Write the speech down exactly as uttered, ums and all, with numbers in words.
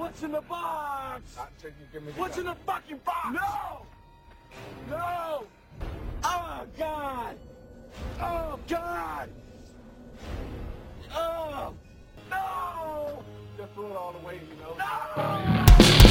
What's in the box? I take you, give me the What's gun. in the fucking box? No! No! Oh, God! Oh, God! Oh! No! Just throw it all away, you know. No!